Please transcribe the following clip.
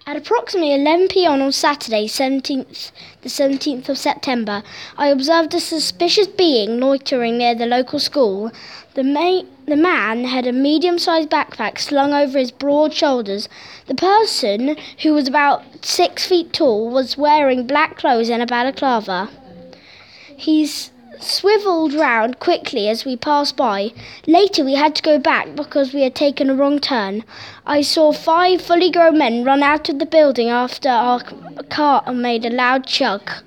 At approximately 11 p.m. on Saturday, the 17th of September, I observed a suspicious being loitering near the local school. The man had a medium-sized backpack slung over his broad shoulders. The person, who was about 6 feet tall, was wearing black clothes and a balaclava. He swiveled round quickly as we passed by. Later we had to go back because we had taken a wrong turn. I saw 5 fully grown men run out of the building after our car made a loud chug.